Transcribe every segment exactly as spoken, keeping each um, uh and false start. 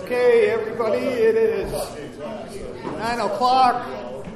Okay, everybody, it is nine o'clock.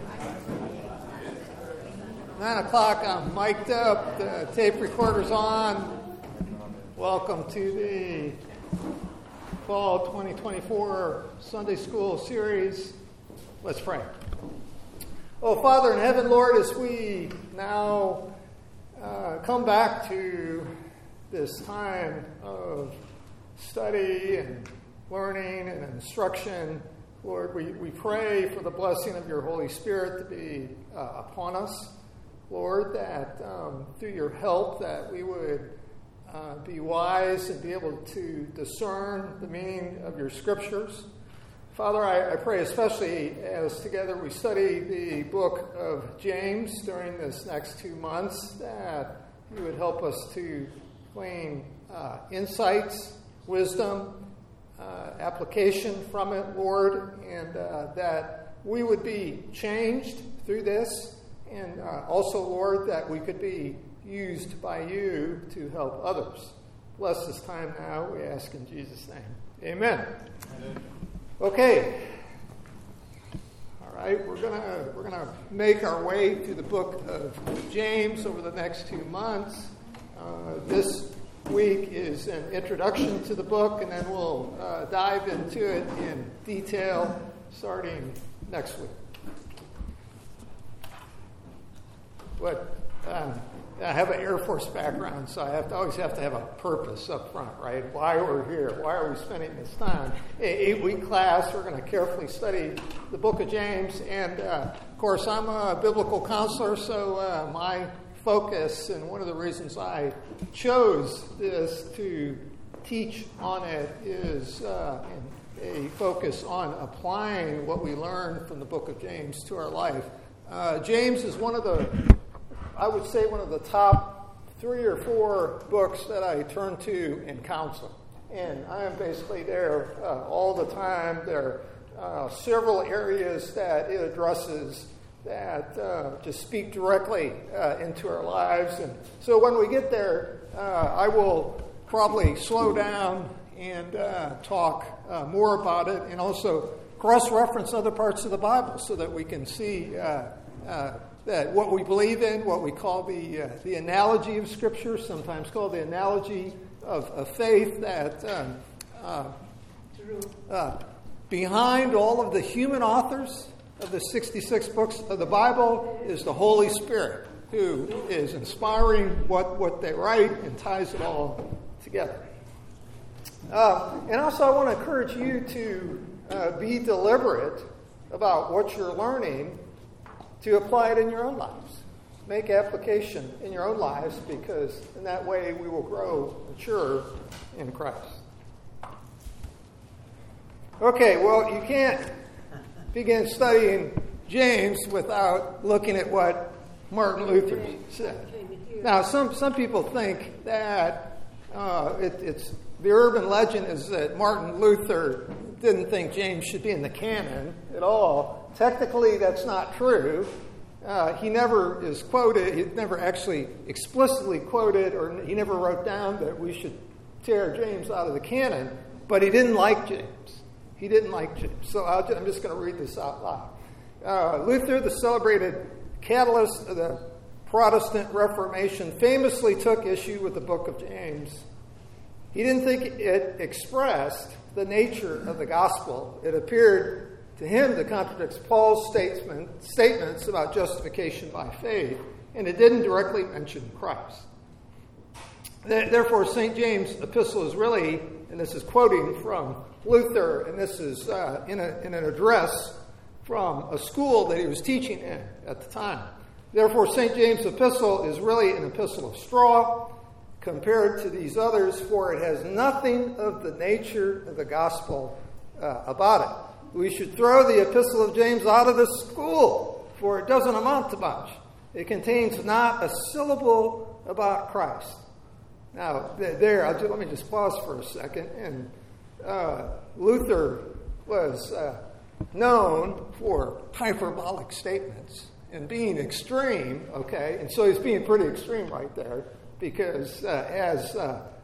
Nine o'clock, I'm mic'd up, the tape recorder's on. Welcome to the Fall twenty twenty-four Sunday School series. Let's pray. Oh, Father in heaven, Lord, as we now uh, come back to this time of study and learning and instruction, Lord, we, we pray for the blessing of your Holy Spirit to be uh, upon us. Lord, that um, through your help that we would uh, be wise and be able to discern the meaning of your scriptures. Father, I, I pray especially as together we study the book of James during this next two months that you would help us to glean uh, insights, wisdom, uh, application from it, Lord, and uh, that we would be changed through this, and uh, also, Lord, that we could be used by you to help others. Bless this time now, we ask in Jesus' name. Amen. Amen. Okay. All right, we're gonna we're gonna make our way through the book of James over the next two months. Uh, this week is an introduction to the book, and then we'll uh, dive into it in detail starting next week. But um, I have an Air Force background, so I have to always have to have a purpose up front, right? Why we're here, why are we spending this time? An eight-week class, we're going to carefully study the book of James, and uh, of course, I'm a biblical counselor, so uh, my focus, and one of the reasons I chose this to teach on it, is uh, a focus on applying what we learn from the book of James to our life. Uh, James is one of the, I would say, one of the top three or four books that I turn to in counseling. And I am basically there uh, all the time. There are uh, several areas that it addresses that uh, just speak directly uh, into our lives. And so when we get there, uh, I will probably slow down and uh, talk uh, more about it, and also cross-reference other parts of the Bible so that we can see uh, uh, that what we believe in, what we call the uh, the analogy of Scripture, sometimes called the analogy of, of faith, that um, uh, uh, behind all of the human authors of the sixty-six books of the Bible is the Holy Spirit, who is inspiring what, what they write and ties it all together. Uh, and also I want to encourage you to uh, be deliberate about what you're learning, to apply it in your own lives. Make application in your own lives, because in that way we will grow mature in Christ. Okay, well, you can't begin studying James without looking at what Martin Luther said. Now, some, some people think that uh, it, it's the urban legend is that Martin Luther didn't think James should be in the canon at all. Technically, that's not true. Uh, he never is quoted, he never actually explicitly quoted, or he never wrote down that we should tear James out of the canon, but he didn't like James. He didn't like James. So I'll, I'm just going to read this out loud. Uh, Luther, the celebrated catalyst of the Protestant Reformation, famously took issue with the book of James. He didn't think it expressed the nature of the gospel. It appeared to him to contradict Paul's statement, statements about justification by faith, and it didn't directly mention Christ. Therefore, Saint James' epistle is really, and this is quoting from Luther, and this is uh, in, a, in an address from a school that he was teaching in at the time. Therefore, Saint James' epistle is really an epistle of straw compared to these others, for it has nothing of the nature of the gospel uh, about it. We should throw the epistle of James out of the school, for it doesn't amount to much. It contains not a syllable about Christ. Now, there, I'll just, let me just pause for a second. And uh, Luther was uh, known for hyperbolic statements and being extreme, okay? And so he's being pretty extreme right there, because uh, as uh,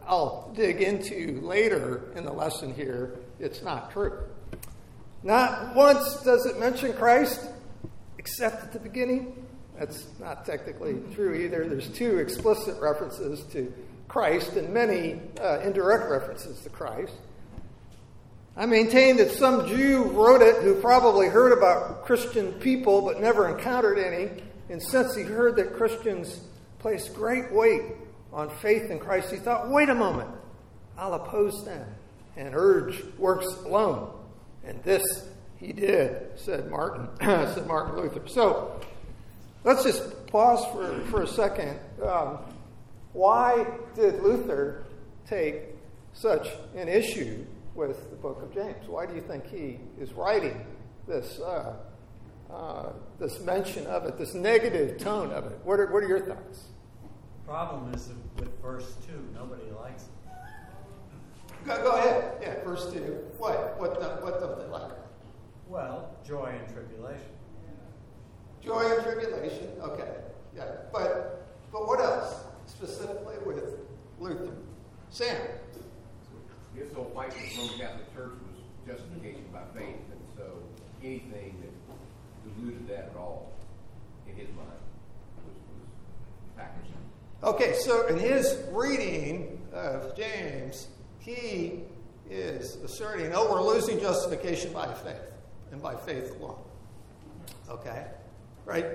I'll dig into later in the lesson here, it's not true. Not once does it mention Christ, except at the beginning. That's not technically true either. There's two explicit references to Christ and many uh, indirect references to Christ. I maintain that some Jew wrote it who probably heard about Christian people but never encountered any, and since he heard that Christians place great weight on faith in Christ, he thought, wait a moment, I'll oppose them and urge works alone. And this he did, said Martin, said Martin Luther. So let's just pause for, for a second. Um, why did Luther take such an issue with the book of James? Why do you think he is writing this uh, uh, this mention of it, this negative tone of it? What are, what are your thoughts? The problem is with verse two, nobody likes it. Go, go ahead. Yeah, verse two. What? What, the, what don't they like? Well, joy and tribulation. Joy and tribulation. Okay. Yeah. But but what else specifically with Luther? Sam. His whole fight with the Roman Catholic Church was justification by faith, and so anything that eluded that at all, in his mind, was, was sacrosanct. Okay, so in his reading of James, he is asserting, oh, we're losing justification by faith, and by faith alone. Okay? Right?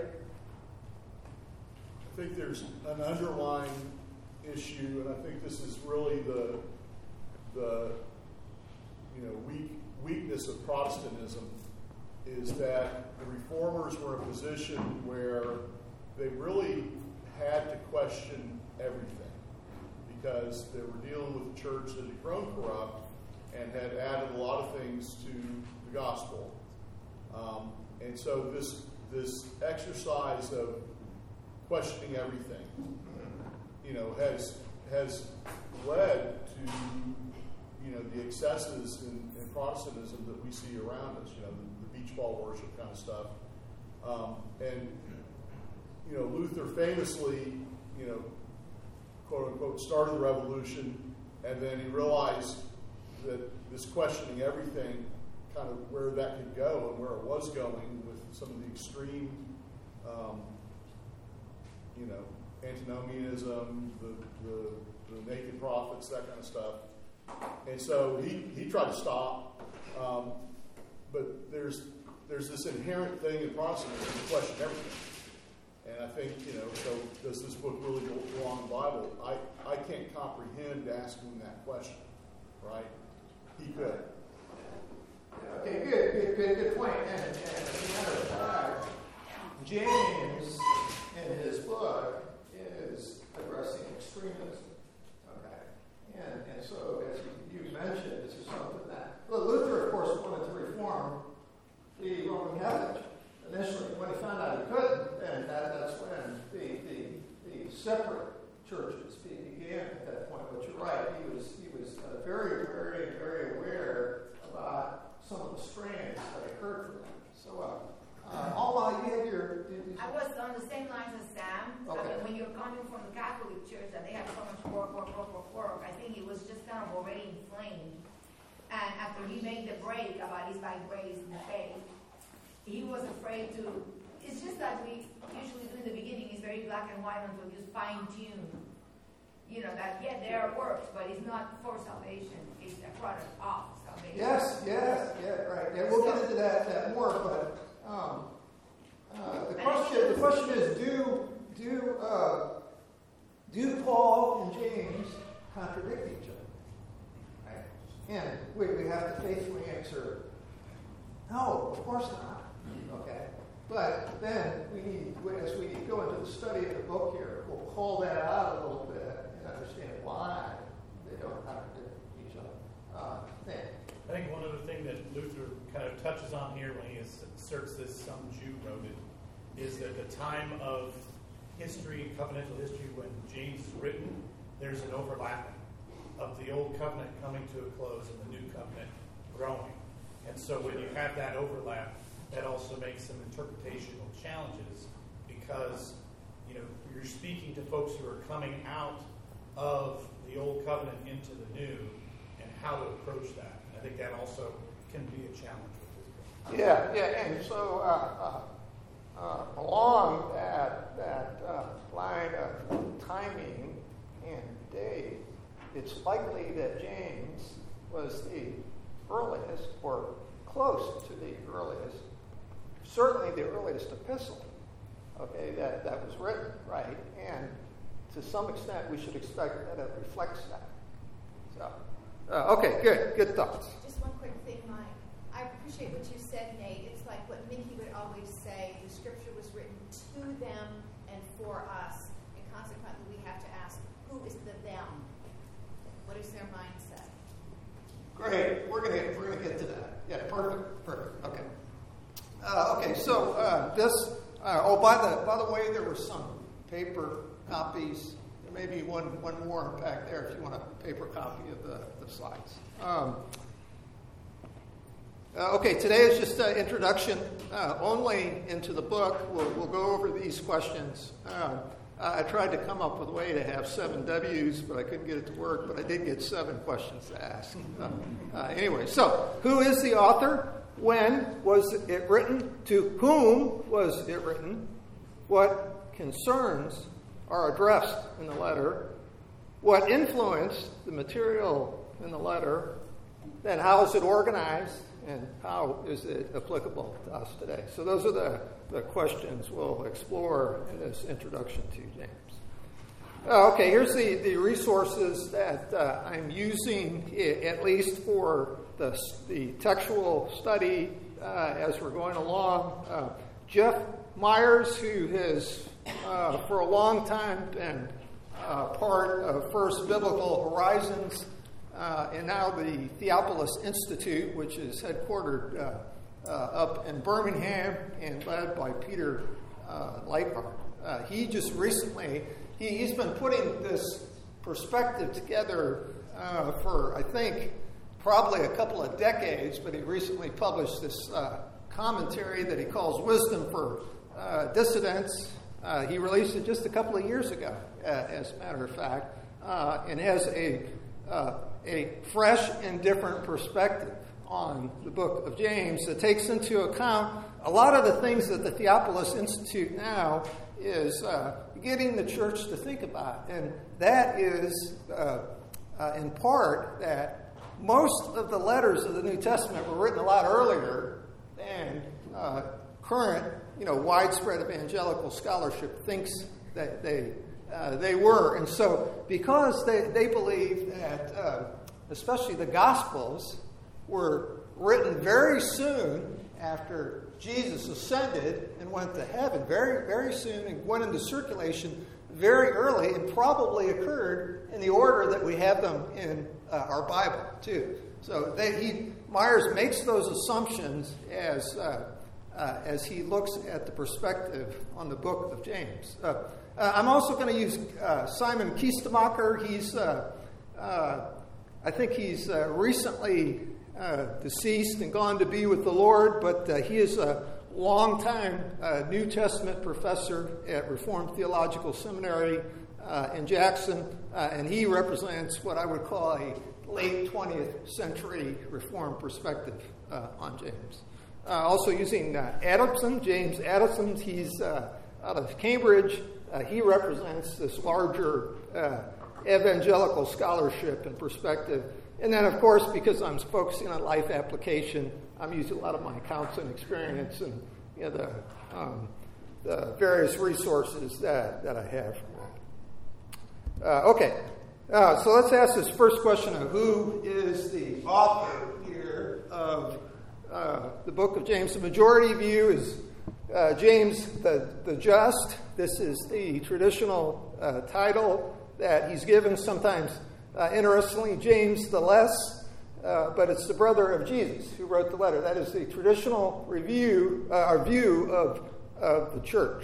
I think there's an underlying issue, and I think this is really the the you know weak weakness of Protestantism, is that the reformers were in a position where they really had to question everything, because they were dealing with a church that had grown corrupt and had added a lot of things to the gospel. Um, and so this this exercise of questioning everything, you know, has has led to, you know, the excesses in, in Protestantism that we see around us, you know, the, the beach ball worship kind of stuff. Um, and, you know, Luther famously, you know, quote unquote, started the revolution, and then he realized that this questioning everything, kind of where that could go and where it was going with some of the extreme, um, you know, antinomianism, the, the, the naked prophets, that kind of stuff. And so he, he tried to stop, um, but there's there's this inherent thing in Protestantism to question everything. And I think, you know, so does this book really belong in the Bible? I, I can't comprehend asking that question, right? He could. Okay, good, good, good, good point. And, and as a matter of fact, James, in his book, is addressing extremism. Okay, and and so as you, you mentioned, this is something that well, Luther, of course, wanted to reform the Roman Catholic Church. Initially, when he found out he couldn't, then that, that's when the, the the separate churches began at that point. But you're right, he was he was uh, very, very, very aware about some of the strands that occurred from that. So, uh, uh, Alma, you had your... Did, did I was on the same lines as Sam. Okay. I mean, when you're coming from the Catholic Church that they have so much work, work, work, work, work, I think he was just kind of already inflamed. And after he made the break about his by grace and faith, he was afraid to... It's just that we usually do in the beginning is very black and white until you fine-tune. You know, that, yeah, there are works, but it's not for salvation. It's a product of salvation. Yes, yes, yeah, right. Yeah, we'll get into that, that more, but um, uh, the question the question is, do do uh, do Paul and James contradict each other? Right? And we, we have to faithfully answer, no, of course not. Okay, but then we need, as we go into the study of the book here, we'll call that out a little bit and understand why they don't contradict each other. Uh, then. I think one other thing that Luther kind of touches on here when he asserts this, some Jew wrote it, is that the time of history, covenantal history, when James is written, there's an overlapping of the old covenant coming to a close and the new covenant growing. And so when you have that overlap, that also makes some interpretational challenges, because, you know, you're speaking to folks who are coming out of the old covenant into the new and how to approach that. And I think that also can be a challenge with this book. Yeah, yeah, and so uh, uh, uh, along that that uh, line of timing and date, it's likely that James was the earliest, or close to the earliest, certainly the earliest epistle, okay, that, that was written, right? And to some extent, we should expect that it reflects that. So, uh, okay, good, good thoughts. Just one quick thing, Mike. I appreciate what you said, Nate. It's like what Mickey would always say, the scripture was written to them and for us, and consequently we have to ask, who is the them? What is their mindset? Great. We're gonna get, we're gonna get to that. Yeah, perfect, perfect. Okay. Uh, okay. So uh, this. Uh, oh, by the by the way, there were some paper copies. There may be one one more back there if you want a paper copy of the, the slides. Um, uh, okay. Today is just an introduction uh, only into the book. We'll we'll go over these questions. Uh, I tried to come up with a way to have seven W's, but I couldn't get it to work. But I did get seven questions to ask. Uh, uh, anyway, so who is the author? When was it written? To whom was it written? What concerns are addressed in the letter? What influenced the material in the letter? Then how is it organized? And how is it applicable to us today? So those are the, the questions we'll explore in this introduction to James. Uh, okay, here's the, the resources that uh, I'm using, at least for the, the textual study uh, as we're going along. Uh, Jeff Myers, who has uh, for a long time been uh, part of First Biblical Horizons, Uh, and now the Theopolis Institute, which is headquartered uh, uh, up in Birmingham and led by Peter uh, Leithart. Uh, he just recently, he, he's been putting this perspective together uh, for, I think, probably a couple of decades, but he recently published this uh, commentary that he calls Wisdom for uh, Dissidents. Uh, he released it just a couple of years ago, uh, as a matter of fact, uh, and has a uh, a fresh and different perspective on the book of James that takes into account a lot of the things that the Theopolis Institute now is uh, getting the church to think about. And that is, uh, uh, in part, that most of the letters of the New Testament were written a lot earlier than uh, current, you know, widespread evangelical scholarship thinks that they Uh, they were. And so because they, they believe that uh, especially the Gospels were written very soon after Jesus ascended and went to heaven, very, very soon, and went into circulation very early, and probably occurred in the order that we have them in uh, our Bible, too. So they, he, Myers makes those assumptions as, uh, uh, as he looks at the perspective on the book of James. Uh, Uh, I'm also going to use uh, Simon Kistemacher. He's, uh, uh, I think he's uh, recently uh, deceased and gone to be with the Lord, but uh, he is a longtime uh, New Testament professor at Reformed Theological Seminary uh, in Jackson, uh, and he represents what I would call a late twentieth century Reformed perspective uh, on James. Uh, also using uh, Adamson, James Adamson. He's uh, out of Cambridge. Uh, he represents this larger uh, evangelical scholarship and perspective. And then, of course, because I'm focusing on life application, I'm using a lot of my counseling experience and, you know, the, um, the various resources that, that I have from that. Uh, okay, uh, so let's ask this first question of who is the author here of uh, the book of James. The majority view is Uh, James the, the Just. This is the traditional uh, title that he's given. Sometimes, uh, interestingly, James the Less, uh, but it's the brother of Jesus who wrote the letter. That is the traditional review, uh, our view of, of the church.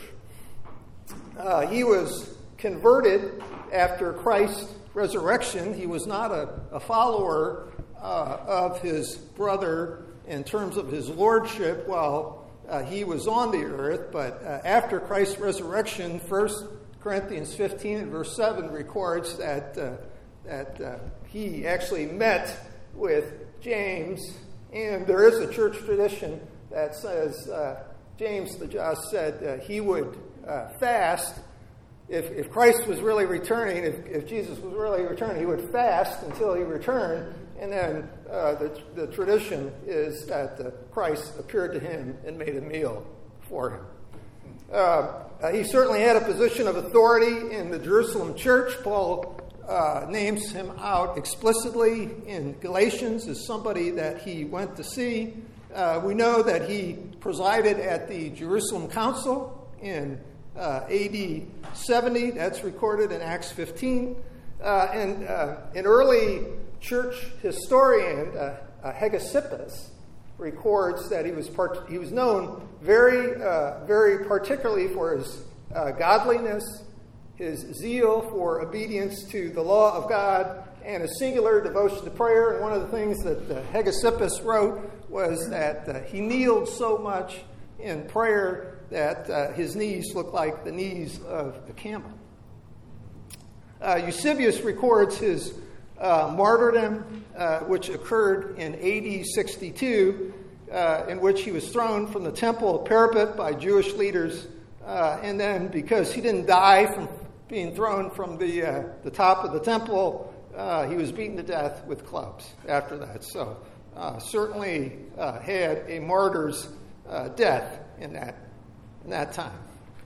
Uh, he was converted after Christ's resurrection. He was not a, a follower uh, of his brother in terms of his lordship while Uh, he was on the earth, but uh, after Christ's resurrection, First Corinthians fifteen and verse seven records that uh, that uh, he actually met with James, and there is a church tradition that says uh, James the Just said uh, he would uh, fast. If, if Christ was really returning, if, if Jesus was really returning, he would fast until he returned, and then uh, the, the tradition is that uh, Christ appeared to him and made a meal for him. Uh, uh, he certainly had a position of authority in the Jerusalem church. Paul uh, names him out explicitly in Galatians as somebody that he went to see. Uh, we know that he presided at the Jerusalem Council in uh, A D seventy. That's recorded in Acts fifteen. Uh, and uh, an early church historian, uh, uh, Hegesippus, records that he was part- he was known very, uh, very particularly for his uh, godliness, his zeal for obedience to the law of God, and a singular devotion to prayer. And one of the things that uh, Hegesippus wrote was that uh, he kneeled so much in prayer that uh, his knees looked like the knees of a camel. Uh, Eusebius records his uh, martyrdom, uh, which occurred in A D sixty-two, uh, in which he was thrown from the temple parapet by Jewish leaders, uh, and then because he didn't die from being thrown from the uh, the top of the temple, uh, he was beaten to death with clubs after that. So uh, certainly uh, had a martyr's uh, death in that in that time.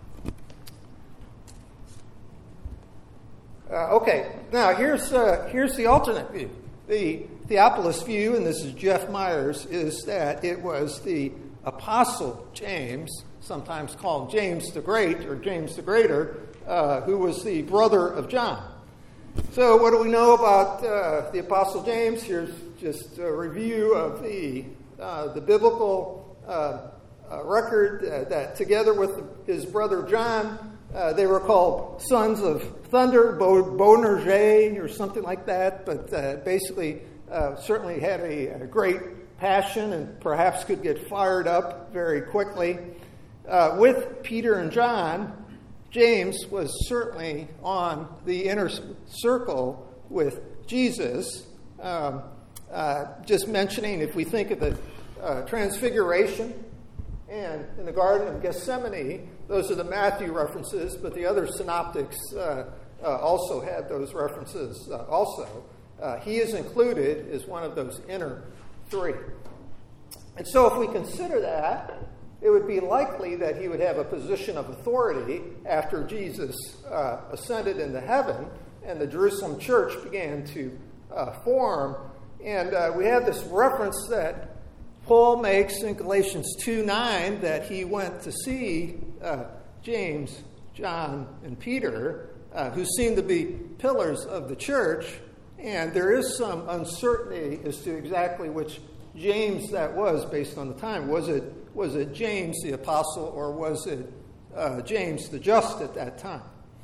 Uh, okay, now here's uh, here's the alternate view. The Theophilus view, and this is Jeff Myers, is that it was the Apostle James, sometimes called James the Great or James the Greater, uh, who was the brother of John. So what do we know about uh, the Apostle James? Here's just a review of the uh, the biblical uh, uh, record uh, that together with his brother John, Uh, they were called sons of thunder, Boanerges, or something like that, but uh, basically uh, certainly had a, a great passion and perhaps could get fired up very quickly. Uh, with Peter and John, James was certainly on the inner circle with Jesus. Um, uh, just mentioning, if we think of the uh, Transfiguration and in the Garden of Gethsemane, those are the Matthew references, but the other synoptics uh, uh, also had those references uh, also. Uh, he is included as one of those inner three. And so if we consider that, it would be likely that he would have a position of authority after Jesus uh, ascended into heaven and the Jerusalem church began to uh, form. And uh, we have this reference that Paul makes in Galatians two nine that he went to see uh, James, John, and Peter, uh, who seemed to be pillars of the church. And there is some uncertainty as to exactly which James that was based on the time. Was it was it James the apostle, or was it uh, James the Just at that time?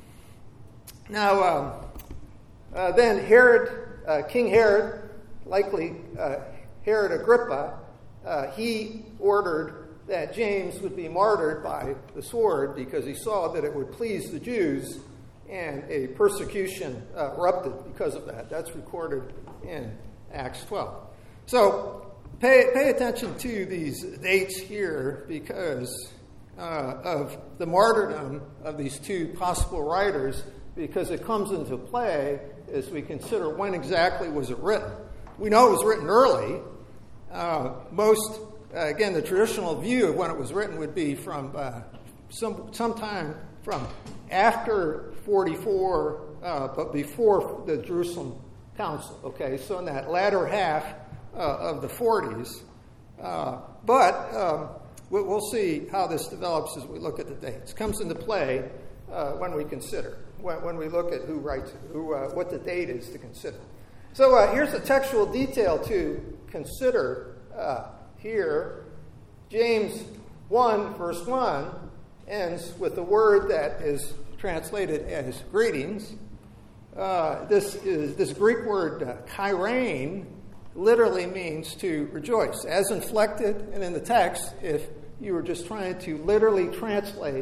Now, um, uh, then Herod, uh, King Herod, likely uh, Herod Agrippa, Uh, he ordered that James would be martyred by the sword because he saw that it would please the Jews, and a persecution uh, erupted because of that. That's recorded in Acts twelve. So pay, pay attention to these dates here because uh, of the martyrdom of these two possible writers, because it comes into play as we consider when exactly was it written. We know it was written early. Uh, most, uh, again, the traditional view of when it was written would be from uh, some sometime from after forty-four, uh, but before the Jerusalem Council. Okay, so in that latter half uh, of the forties. Uh, but um, we'll see how this develops as we look at the dates. Comes into play uh, when we consider, when, when we look at who writes, who, uh, what the date is to consider. So uh, here's a textual detail to consider uh, here. James one, verse one, ends with the word that is translated as greetings. Uh, this is this Greek word uh, chairein literally means to rejoice. As inflected and in the text, if you were just trying to literally translate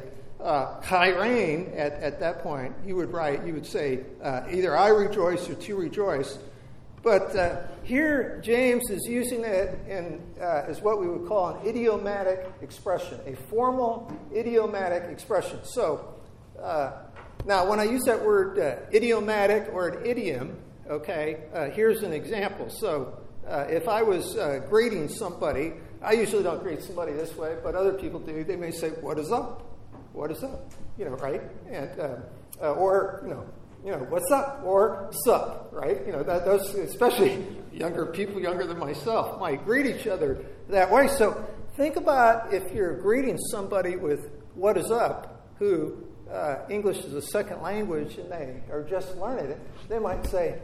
uh, Kairein, at, at that point, you would write, you would say, uh, either I rejoice or to rejoice. But uh, here, James is using it in, uh, as what we would call an idiomatic expression, a formal idiomatic expression. So, uh, now when I use that word uh, idiomatic or an idiom, okay, uh, here's an example. So, uh, if I was uh, greeting somebody, I usually don't greet somebody this way, but other people do. They may say, "What is up? What is up?" You know, right? And uh, uh, or you know. You know, what's up or sup, right? You know, that, those, especially younger people, younger than myself, might greet each other that way. So think about if you're greeting somebody with what is up, who uh, English is a second language and they are just learning it, they might say,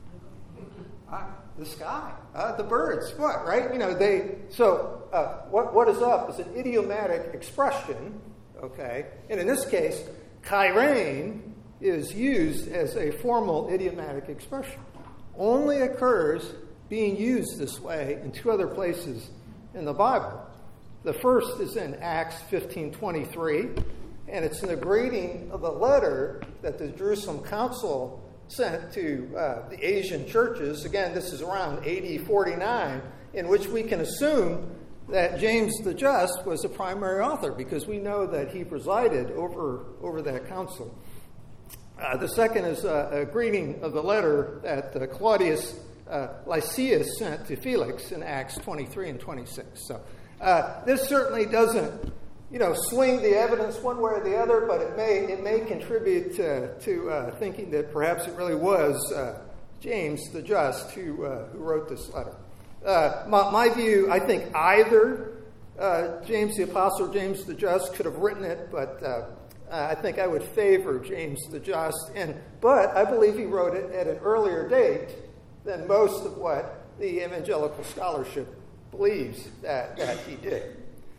ah, the sky, uh, the birds, what, right? You know, they, so uh, what what is up is an idiomatic expression, okay? And in this case, Kairein is used as a formal idiomatic expression. Only occurs being used this way in two other places in the Bible. The first is in Acts fifteen twenty-three, and it's in the greeting of the letter that the Jerusalem Council sent to uh, the Asian churches. Again, this is around A D forty-nine, in which we can assume that James the Just was the primary author, because we know that he presided over, over that council. Uh, the second is uh, a greeting of the letter that uh, Claudius uh, Lysias sent to Felix in Acts twenty-three and twenty-six. So uh, this certainly doesn't, you know, swing the evidence one way or the other, but it may it may contribute to, to uh, thinking that perhaps it really was uh, James the Just who uh, who wrote this letter. Uh, my, my view, I think either uh, James the Apostle or James the Just could have written it, but uh, Uh, I think I would favor James the Just, and but I believe he wrote it at an earlier date than most of what the evangelical scholarship believes that, that he did.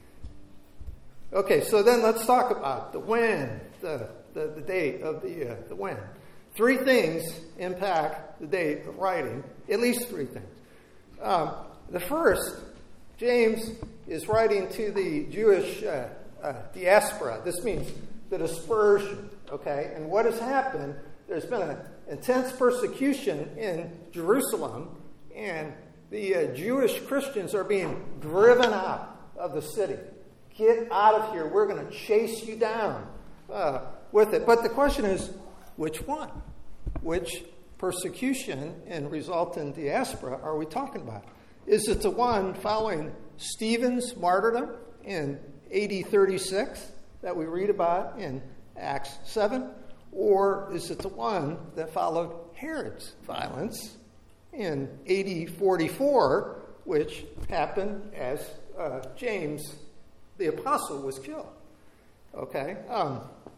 Okay, so then let's talk about the when, the the, the date of the uh, the when. Three things impact the date of writing, at least three things. Um, the first, James is writing to the Jewish uh, uh, diaspora. This means the dispersion, okay? And what has happened, there's been an intense persecution in Jerusalem, and the uh, Jewish Christians are being driven out of the city. Get out of here. We're going to chase you down uh, with it. But the question is, which one? Which persecution and resultant diaspora are we talking about? Is it the one following Stephen's martyrdom in A D thirty-six? That we read about in Acts seven? Or is it the one that followed Herod's violence in A D forty-four, which happened as uh, James the Apostle was killed? Okay? Um,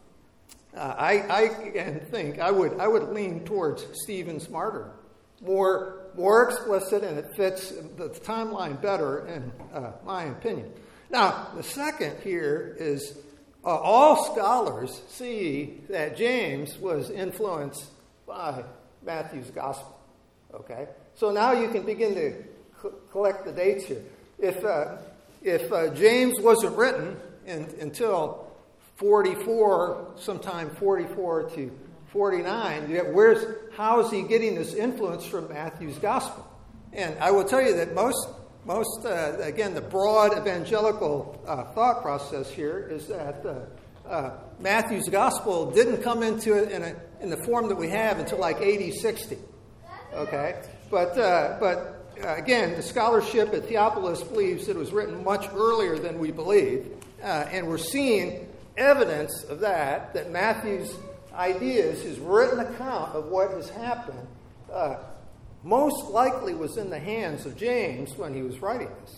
uh, I, I again think I would I would lean towards Stephen's martyr. More, more explicit, and it fits the timeline better, in uh, my opinion. Now, the second here is Uh, all scholars see that James was influenced by Matthew's gospel. Okay, so now you can begin to co- collect the dates here. If uh, if uh, James wasn't written in, until forty-four, sometime forty-four to forty-nine, where's how is he getting this influence from Matthew's gospel? And I will tell you that most. Most, uh, again, the broad evangelical uh, thought process here is that uh, uh, Matthew's gospel didn't come into it in, a, in the form that we have until like A D sixty. Okay? But, uh, but uh, again, the scholarship at Theophilus believes that it was written much earlier than we believe. Uh, and we're seeing evidence of that, that Matthew's ideas, his written account of what has happened, uh, most likely was in the hands of James when he was writing this.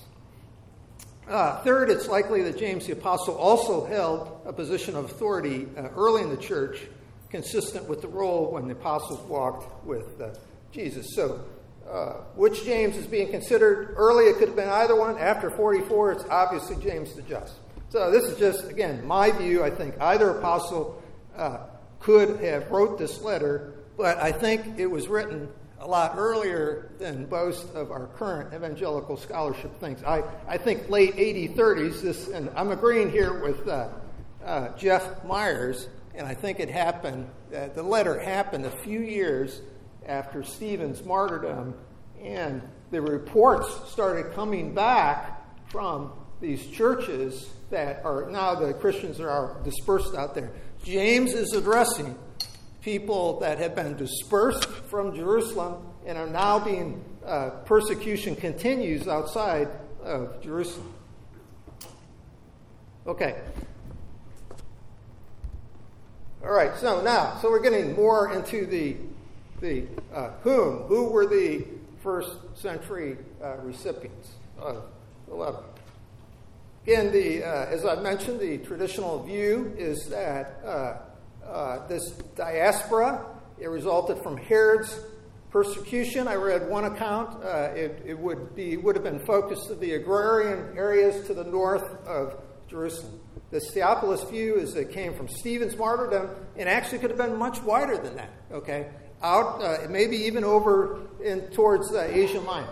Uh, third, it's likely that James the Apostle also held a position of authority uh, early in the church, consistent with the role when the apostles walked with uh, Jesus. So, uh, which James is being considered? Early, it could have been either one. After forty-four, it's obviously James the Just. So this is just, again, my view. I think either apostle uh, could have wrote this letter, but I think it was written a lot earlier than most of our current evangelical scholarship thinks. I, I think late A D thirties, this, and I'm agreeing here with uh, uh, Jeff Myers, and I think it happened, uh, the letter happened a few years after Stephen's martyrdom, and the reports started coming back from these churches that are now the Christians that are dispersed out there. James is addressing people that have been dispersed from Jerusalem and are now being, uh, persecution continues outside of Jerusalem. Okay. All right, so now, so we're getting more into the, the uh, whom, who were the first century uh, recipients of the letter. Again, the, uh, as I mentioned, the traditional view is that uh, uh, this diaspora, it resulted from Herod's persecution. I read one account. Uh, it, it would be would have been focused to the agrarian areas to the north of Jerusalem. The Theophilus view is that it came from Stephen's martyrdom, and actually could have been much wider than that. Okay, out uh, maybe even over in towards uh, Asia Minor.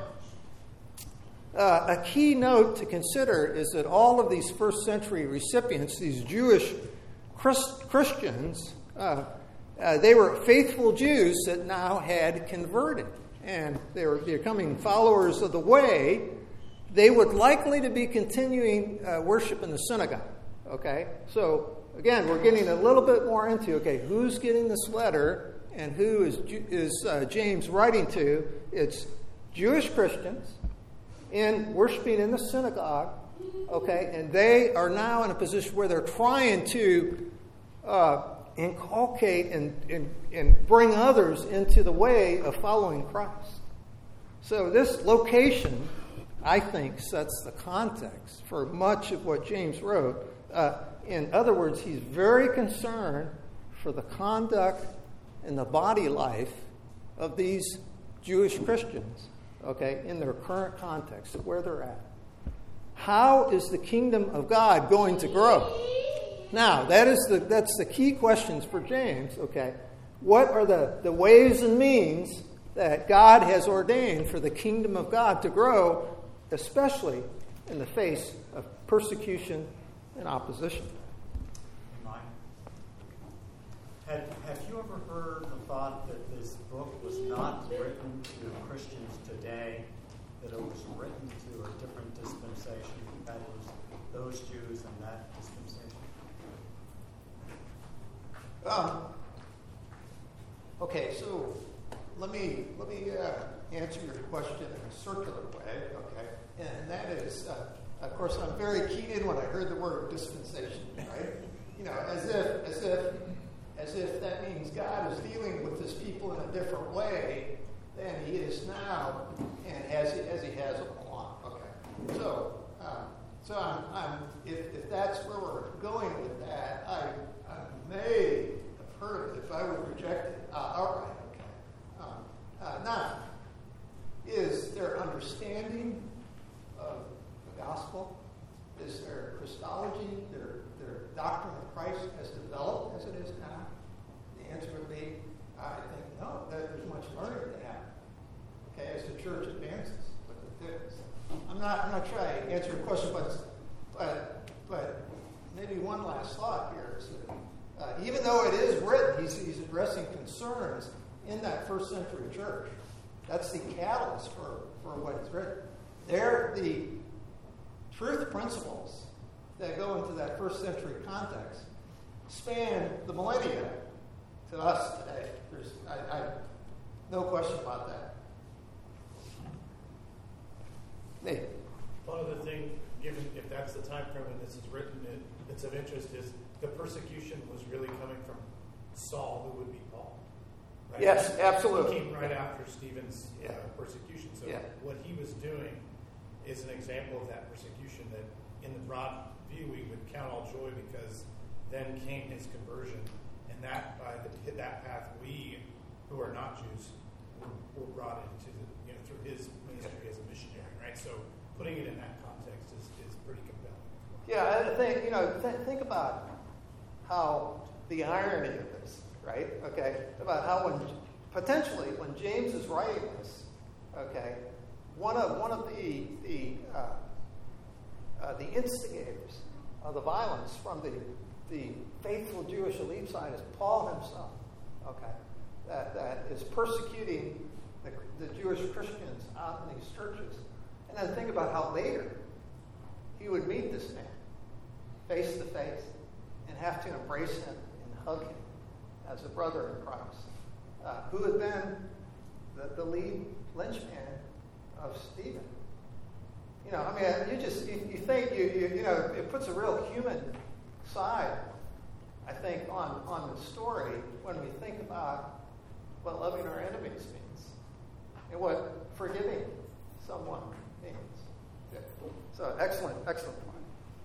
Uh, a key note to consider is that all of these first century recipients, these Jewish Christ- Christians, uh, uh, they were faithful Jews that now had converted, and they were becoming followers of the way. They would likely to be continuing uh, worship in the synagogue. Okay, so again, we're getting a little bit more into okay, who's getting this letter and who is is uh, James writing to? It's Jewish Christians in worshiping in the synagogue. Okay, and they are now in a position where they're trying to uh, inculcate and, and and bring others into the way of following Christ. So this location, I think, sets the context for much of what James wrote. Uh, in other words, he's very concerned for the conduct and the body life of these Jewish Christians, okay, in their current context of where they're at. How is the kingdom of God going to grow? Now, that is the that's the key questions for James, okay. What are the, the ways and means that God has ordained for the kingdom of God to grow, especially in the face of persecution and opposition? Mike, have, have you ever heard the thought that this book was not written to Christians today, that it was written to a different dispensation, that was those Jews and that dispensation? Um, okay, so let me let me uh, answer your question in a circular way, okay? And that is, uh, of course, I'm very keyed in when I heard the word dispensation, right? You know, as if as if as if that means God is dealing with his people in a different way than he is now, and as he, as he has all along. Okay, so um, so I'm, I'm if if that's where we're going with that, I, I may have heard it if I would reject it uh, outright. Okay, um, uh, now is there understanding of the gospel? Is there Christology, their their doctrine of Christ has developed as it is now? The answer would be, I think no. That there's much learning to happen. Okay, as the church advances with the things. I'm not I'm not trying to answer your question, but but but maybe one last thought here is that uh, even though it is written, he's he's addressing concerns in that first century church. That's the catalyst for, for what is written. They're the truth principles that go into that first century context span the millennia to us today. There's I, I no question about that. Nate. One other thing, given if that's the time frame when this is written, it, it's of interest is the persecution was really coming from Saul, who would be Paul. Right? Yes, absolutely. He came right after Stephen's yeah. uh, persecution. So yeah. what he was doing is an example of that persecution that in the broad view we would count all joy, because then came his conversion, and that by the, that path we who are not Jews were, were brought into the, you know, through his ministry as a missionary, right? So putting it in that context is, is pretty compelling. Yeah, I think, you know, th- think about how the irony of this, right? Okay, about how when potentially when James is writing this, okay, one of one of the the uh, uh, the instigators of the violence from the the faithful Jewish elite side is Paul himself, okay, that, that is persecuting the, the Jewish Christians out in these churches. And then think about how later he would meet this man face to face and have to embrace him and hug him as a brother in Christ, uh, who had been the, the lead lynchman of Stephen. You know, I mean, you just, you, you think, you, you you know, it puts a real human side, I think, on, on the story when we think about what loving our enemies means and what forgiving someone means. Yeah. So, excellent, excellent point.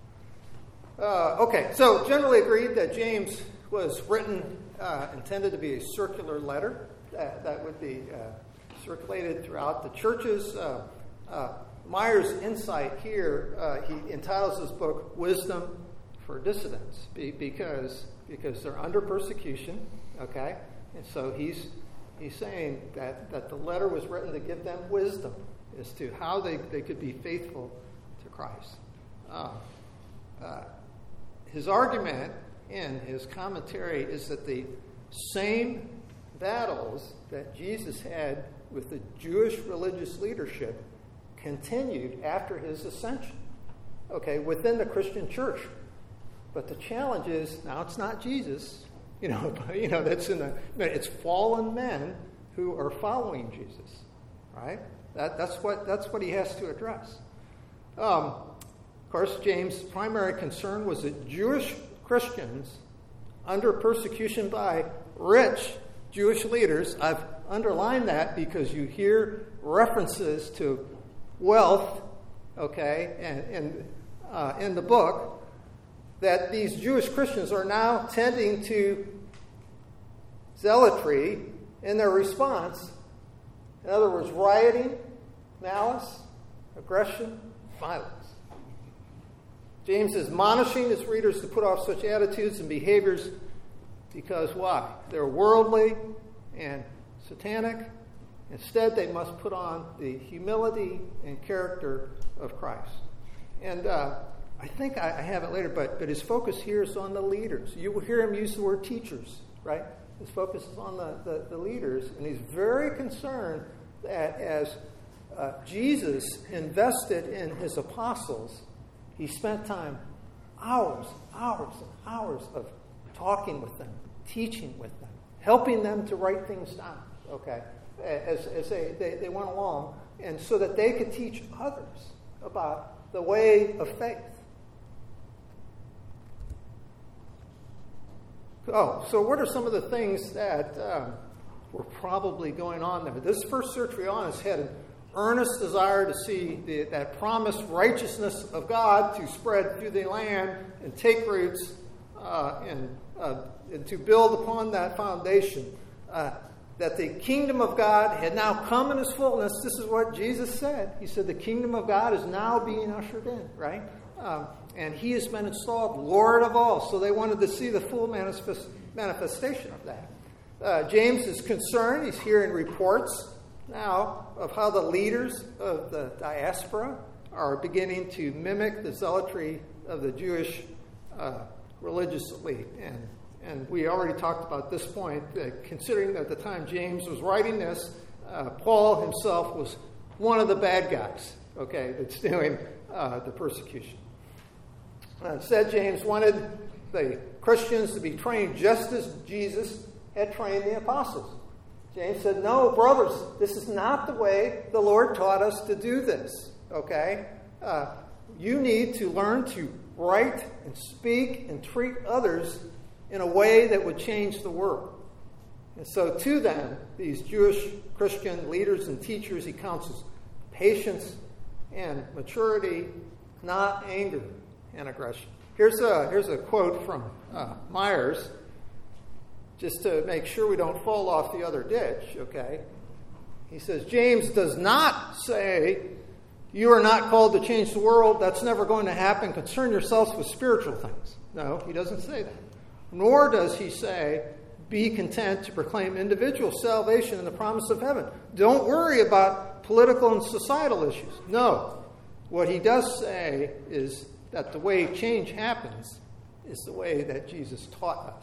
Uh, okay, so generally agreed that James was written, uh, intended to be a circular letter that, that would be uh, circulated throughout the churches. Uh, uh, Meyer's insight here, uh, he entitles his book Wisdom for Dissidents be, because, because they're under persecution, okay? And so he's he's saying that, that the letter was written to give them wisdom as to how they, they could be faithful to Christ. Uh, uh, his argument in his commentary is that the same battles that Jesus had with the Jewish religious leadership continued after his ascension, okay, within the Christian church. But the challenge is, now it's not Jesus, you know, you know, that's in the, it's fallen men who are following Jesus, right? That, that's what that's what he has to address. Um, of course, James' primary concern was that Jewish Christians under persecution by rich Jewish leaders, I've underlined that because you hear references to wealth, okay, and, and uh, in the book, that these Jewish Christians are now tending to zealotry in their response. In other words, rioting, malice, aggression, violence. James is admonishing his readers to put off such attitudes and behaviors because why? They're worldly and satanic. Instead, they must put on the humility and character of Christ. And uh, I think I, I have it later, but, but his focus here is on the leaders. You will hear him use the word teachers, right? His focus is on the, the, the leaders, and he's very concerned that as uh, Jesus invested in his apostles, he spent time, hours, hours, and hours of talking with them, teaching with them, helping them to write things down, okay, as, as they, they, they went along, and so that they could teach others about the way of faith. Oh, so what are some of the things that um, were probably going on there? This first century honest had an earnest desire to see the, that promised righteousness of God to spread through the land and take roots uh, and, uh, and to build upon that foundation. Uh, that the kingdom of God had now come in its fullness. This is what Jesus said. He said the kingdom of God is now being ushered in, right? Um, and he has been installed Lord of all. So they wanted to see the full manifest, manifestation of that. Uh, James is concerned. He's hearing reports now of how the leaders of the diaspora are beginning to mimic the zealotry of the Jewish uh, religious elite. And And we already talked about this point, uh, considering that at the time James was writing this, uh, Paul himself was one of the bad guys, okay, that's doing uh, the persecution. Uh, said James wanted the Christians to be trained just as Jesus had trained the apostles. James said, no, brothers, this is not the way the Lord taught us to do this, okay? Uh, you need to learn to write and speak and treat others in a way that would change the world. And so to them, these Jewish Christian leaders and teachers, he counsels patience and maturity, not anger and aggression. Here's a, here's a quote from uh, Myers, just to make sure we don't fall off the other ditch, okay? He says, James does not say, you are not called to change the world. That's never going to happen. Concern yourselves with spiritual things. No, he doesn't say that. Nor does he say, be content to proclaim individual salvation and the promise of heaven. Don't worry about political and societal issues. No. What he does say is that the way change happens is the way that Jesus taught us.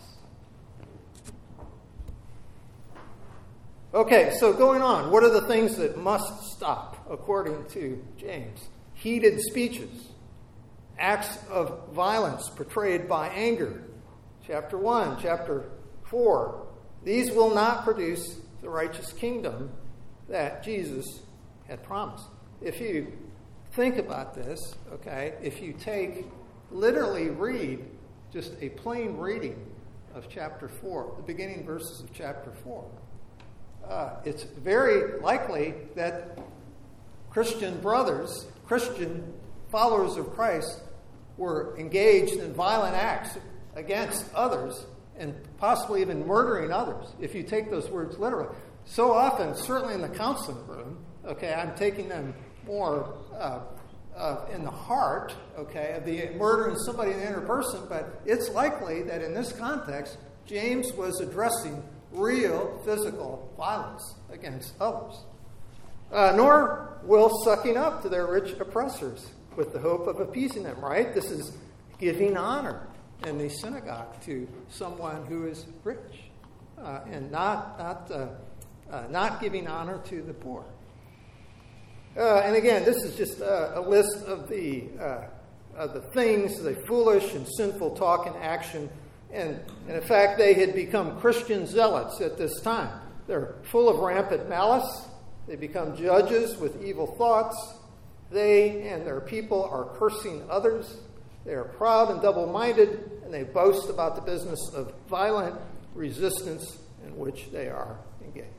Okay, so going on, what are the things that must stop, according to James? Heated speeches, acts of violence portrayed by anger. Chapter one, chapter four. These will not produce the righteous kingdom that Jesus had promised. If you think about this, okay, if you take, literally read just a plain reading of chapter four, the beginning verses of chapter four, uh, it's very likely that Christian brothers, Christian followers of Christ, were engaged in violent acts against others and possibly even murdering others, if you take those words literally. So often, certainly in the counseling room, okay, I'm taking them more uh, uh, in the heart, okay, of the murdering somebody in the inner person, but it's likely that in this context, James was addressing real physical violence against others. Uh, nor will sucking up to their rich oppressors with the hope of appeasing them, right? This is giving honor in the synagogue to someone who is rich, uh, and not not uh, uh, not giving honor to the poor. Uh, and again, this is just a, a list of the uh, of the things, the foolish and sinful talk and action, and, and in fact, they had become Christian zealots at this time. They're full of rampant malice. They become judges with evil thoughts. They and their people are cursing others. They are proud and double-minded, and they boast about the business of violent resistance in which they are engaged.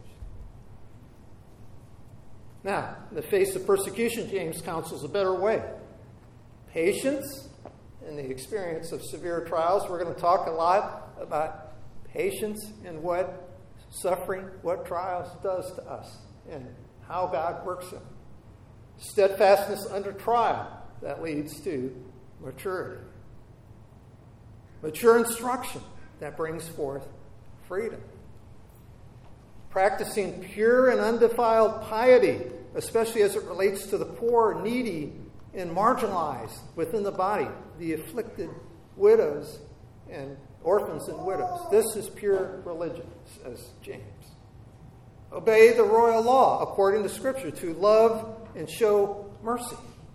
Now, in the face of persecution, James counsels a better way. Patience in the experience of severe trials. We're going to talk a lot about patience and what suffering, what trials does to us, and how God works in. Steadfastness under trial, that leads to maturity. Mature instruction, that brings forth freedom. Practicing pure and undefiled piety, especially as it relates to the poor, needy, and marginalized within the body, the afflicted widows and orphans and widows. This is pure religion, says James. Obey the royal law according to Scripture, to love and show mercy.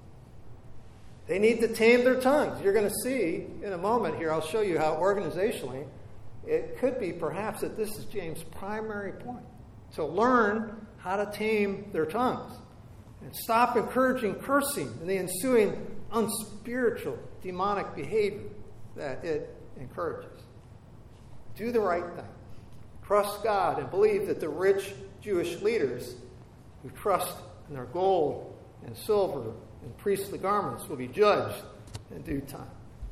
They need to tame their tongues. You're going to see in a moment here, I'll show you how organizationally, it could be perhaps that this is James' primary point. To learn how to tame their tongues and stop encouraging cursing and the ensuing unspiritual, demonic behavior that it encourages. Do the right thing. Trust God and believe that the rich Jewish leaders who trust in their gold and silver and priestly garments will be judged in due time.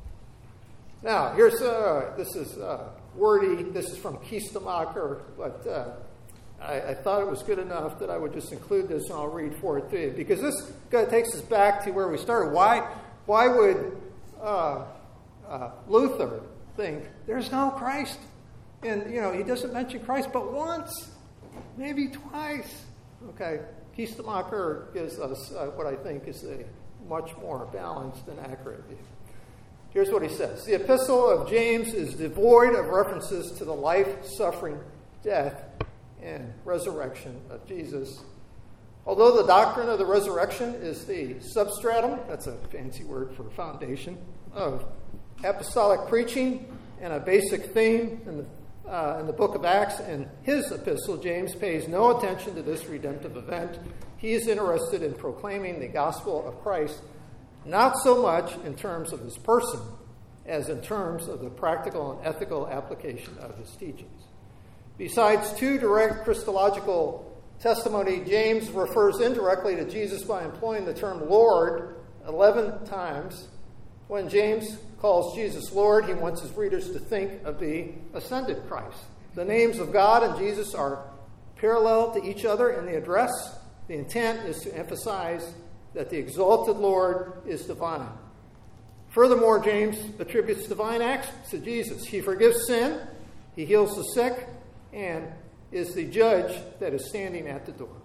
Now, here's uh, this is uh, wordy. This is from Kistemacher, but uh, I, I thought it was good enough that I would just include this, and I'll read for it to you, because this kind of takes us back to where we started. Why, why would uh, uh, Luther think there's no Christ? And, you know, he doesn't mention Christ but once, maybe twice. Okay, Kistemacher gives us uh, what I think is a much more balanced and accurate view. Here's what he says. The epistle of James is devoid of references to the life, suffering, death, and resurrection of Jesus. Although the doctrine of the resurrection is the substratum, that's a fancy word for foundation, of apostolic preaching and a basic theme in the Uh, in the book of Acts, and his epistle, James pays no attention to this redemptive event. He is interested in proclaiming the gospel of Christ, not so much in terms of his person as in terms of the practical and ethical application of his teachings. Besides two direct Christological testimony, James refers indirectly to Jesus by employing the term Lord eleven times. When James calls Jesus Lord, he wants his readers to think of the ascended Christ. The names of God and Jesus are parallel to each other in the address. The intent is to emphasize that the exalted Lord is divine. Furthermore, James attributes divine acts to Jesus. He forgives sin, he heals the sick, and is the judge that is standing at the door.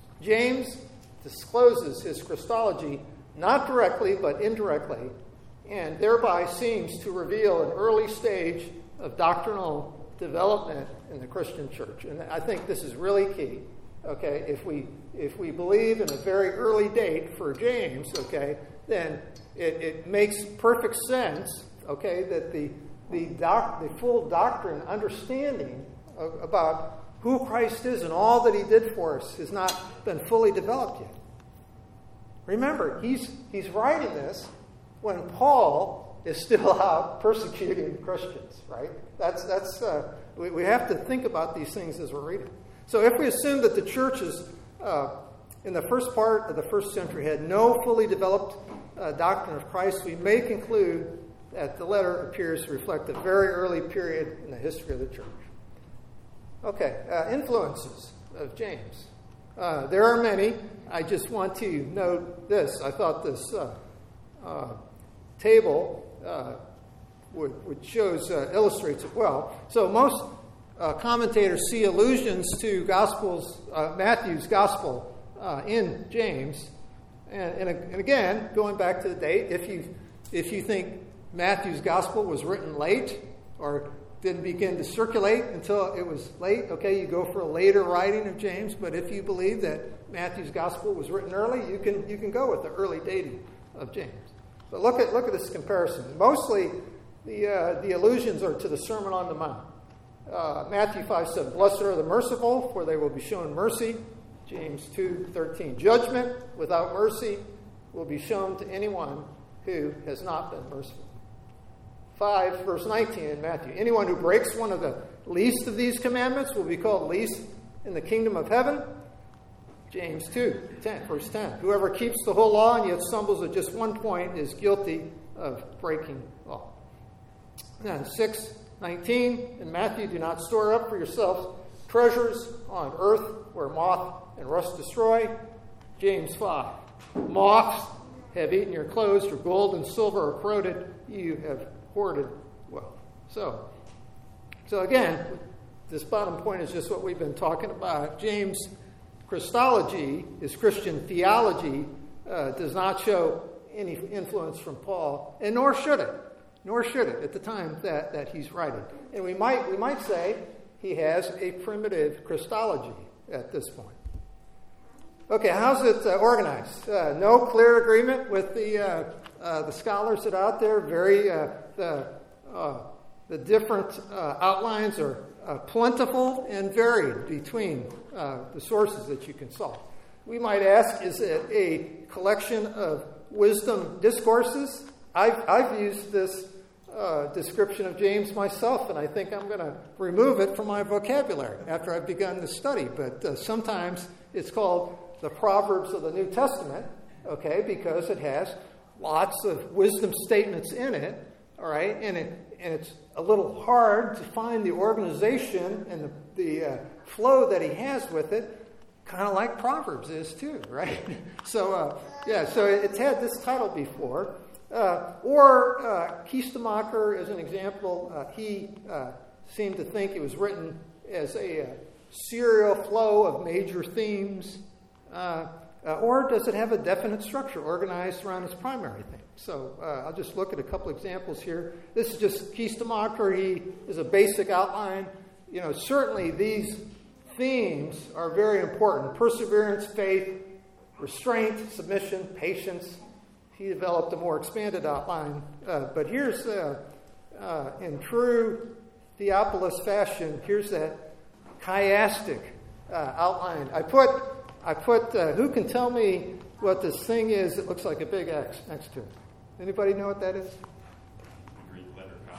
James discloses his Christology not directly but indirectly and thereby seems to reveal an early stage of doctrinal development in the Christian church. And I think this is really key. Okay, if we if we believe in a very early date for James, okay, then it, it makes perfect sense, okay, that the the doc, the full doctrine understanding of, about who Christ is and all that he did for us has not been fully developed yet. Remember, he's he's writing this when Paul is still out persecuting Christians, right? That's that's uh, we, we have to think about these things as we're reading. So if we assume that the churches uh, in the first part of the first century had no fully developed uh, doctrine of Christ, we may conclude that the letter appears to reflect a very early period in the history of the church. Okay, uh, influences of James. Uh, there are many. I just want to note this. I thought this uh, uh, table, uh, which, which shows uh, illustrates it well. So most Uh, commentators see allusions to Gospels, uh, Matthew's Gospel uh, in James, and, and, and again, going back to the date, if you if you think Matthew's Gospel was written late or didn't begin to circulate until it was late, okay, you go for a later writing of James. But if you believe that Matthew's Gospel was written early, you can you can go with the early dating of James. But look at look at this comparison. Mostly, the uh, the allusions are to the Sermon on the Mount. Uh, Matthew five seven, blessed are the merciful, for they will be shown mercy. James two thirteen, judgment without mercy will be shown to anyone who has not been merciful. five, verse nineteen in Matthew, anyone who breaks one of the least of these commandments will be called least in the kingdom of heaven. James two ten, verse ten, whoever keeps the whole law and yet stumbles at just one point is guilty of breaking law. And six nineteen in Matthew, do not store up for yourselves treasures on earth where moth and rust destroy. James five, moths have eaten your clothes, your gold and silver are corroded, you have hoarded wealth. So, so again, this bottom point is just what we've been talking about. James' Christology, his Christian theology, uh, does not show any influence from Paul, and nor should it. Nor should it at the time that, that he's writing. And we might we might say he has a primitive Christology at this point. Okay, how's it uh, organized? Uh, no clear agreement with the uh, uh, the scholars that are out there. Very uh, the uh, the different uh, outlines are uh, plentiful and varied between uh, the sources that you consult. We might ask, is it a collection of wisdom discourses? I've, I've used this uh, description of James myself, and I think I'm going to remove it from my vocabulary after I've begun to study. But uh, sometimes it's called the Proverbs of the New Testament, okay, because it has lots of wisdom statements in it, all right, and it and it's a little hard to find the organization and the, the uh, flow that he has with it, kind of like Proverbs is too, right? so, uh, yeah, so it's had this title before. Uh, or uh, Kiestemacher, as an example, uh, he uh, seemed to think it was written as a uh, serial flow of major themes. Uh, uh, or does it have a definite structure organized around its primary theme? So uh, I'll just look at a couple examples here. This is just Kiestemacher. He is a basic outline. You know, certainly these themes are very important. Perseverance, faith, restraint, submission, patience. He developed a more expanded outline. Uh, but here's, uh, uh, in true Theophilus fashion, here's that chiastic uh, outline. I put, I put. Uh, who can tell me what this thing is that looks like a big X next to it? Anybody know what that is? Greek letter chi.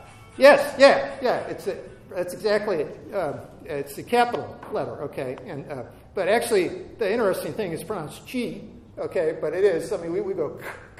Yes, yeah, yeah. It's a, that's exactly it. Uh, it's the capital letter, okay. And uh, but actually, the interesting thing is pronounced chi. Okay, but it is. I mean, we, we go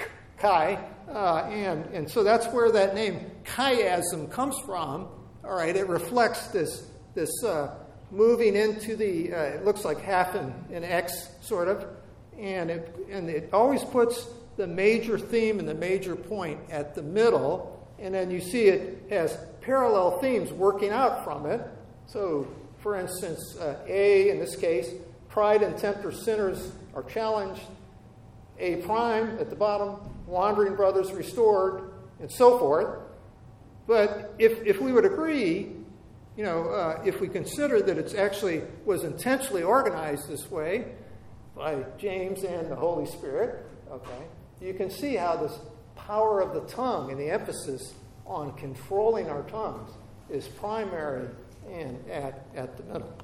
chi, uh, and and so that's where that name chiasm comes from. All right, it reflects this this uh, moving into the. Uh, it looks like half an, an X sort of, and it and it always puts the major theme and the major point at the middle, and then you see it has parallel themes working out from it. So, for instance, uh, A in this case, pride and tempter sinners are challenged. A prime at the bottom, wandering brothers restored, and so forth. But if, if we would agree, you know, uh, if we consider that it's actually was intentionally organized this way by James and the Holy Spirit, okay, you can see how this power of the tongue and the emphasis on controlling our tongues is primary and at, at the middle.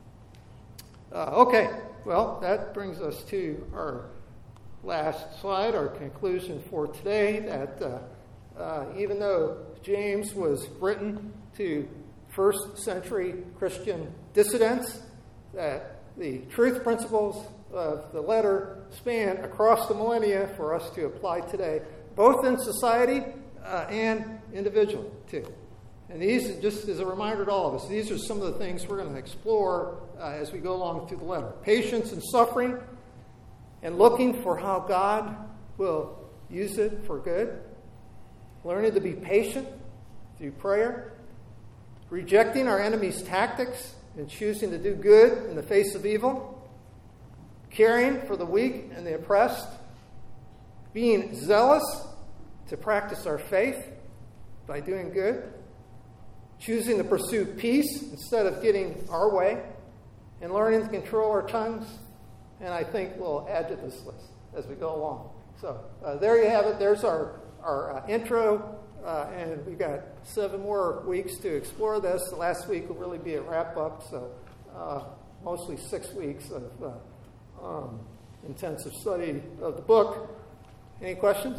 Uh, okay, well, that brings us to our last slide, our conclusion for today, that uh, uh, even though James was written to first century Christian dissidents, that the truth principles of the letter span across the millennia for us to apply today, both in society uh, and individually, too. And these, just as a reminder to all of us, these are some of the things we're going to explore uh, as we go along through the letter. Patience and suffering, and looking for how God will use it for good. Learning to be patient through prayer. Rejecting our enemy's tactics and choosing to do good in the face of evil. Caring for the weak and the oppressed. Being zealous to practice our faith by doing good. Choosing to pursue peace instead of getting our way. And learning to control our tongues. And I think we'll add to this list as we go along. So uh, there you have it. There's our, our uh, intro. Uh, and we've got seven more weeks to explore this. The last week will really be a wrap-up. So uh, mostly six weeks of uh, um, intensive study of the book. Any questions?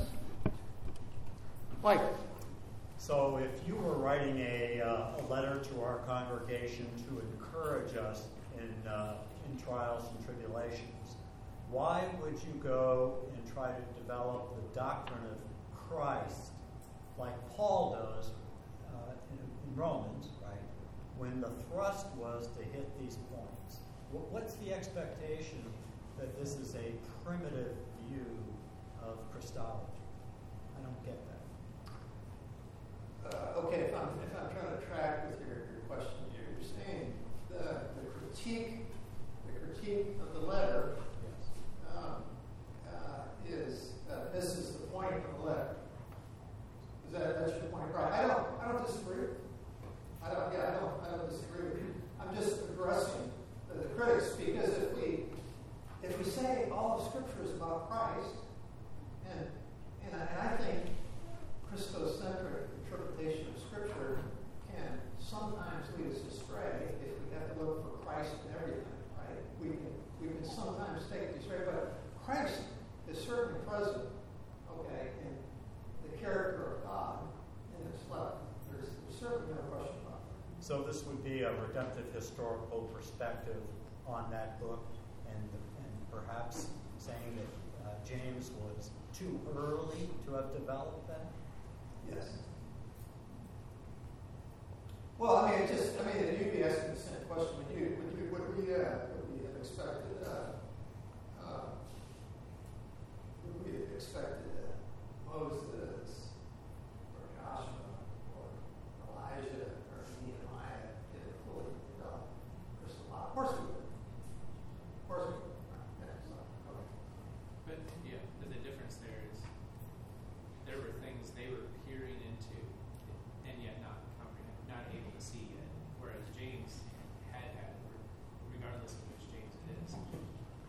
Mike? So if you were writing a, uh, a letter to our congregation to encourage us in, uh, in trials and tribulations, why would you go and try to develop the doctrine of Christ like Paul does uh, in, in Romans, right, when the thrust was to hit these points? What's the expectation that this is a primitive view of Christology? I don't get that. Uh, okay, if I'm, if I'm trying to track with your, your question here, you're saying the, the critique, the critique of the letter Yes. um, uh, is uh, this is the point of the letter. Is that that's your point, right? I don't, I don't disagree. I don't, yeah, I don't, I don't disagree with you. I'm just addressing the, the critics because if we, if we say all of Scripture is about Christ, and and I, and I think Christocentric interpretation of Scripture can sometimes lead us astray if we have to look for Christ in everything, right? We can, we can sometimes take it astray, but Christ is certainly present, okay, in the character of God in this letter. There's, there's certainly no question about that. So this would be a redemptive historical perspective on that book, and, and perhaps saying that uh, James was too early to have developed that? Yes. Well, I mean, it just, I mean, you'd be asking the same question. Would you, would you, would we, uh, would we have expected, uh, uh, would we have expected uh, Moses or Joshua or Elijah or Nehemiah to fully develop Christology? Of course we would. Of course we would. Yeah, so, okay. But yeah, but the difference there is there were things they were peering into and yet not comprehend, not able to see yet. Whereas James had had, regardless of which James it is,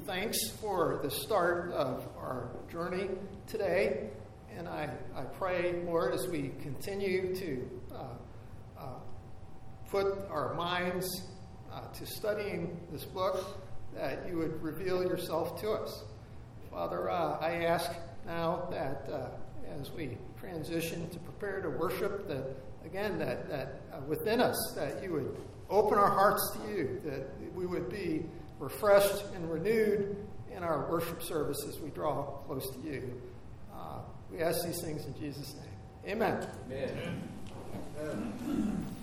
thanks for the start of our journey today. And I, I pray, Lord, as we continue to uh, uh, put our minds uh, to studying this book, that you would reveal yourself to us. Father, uh, I ask now that uh, as we transition to prepare to worship, that again, that, that uh, within us, that you would open our hearts to you, that we would be refreshed and renewed in our worship service as we draw close to you. Uh, we ask these things in Jesus' name. Amen. Amen. Amen.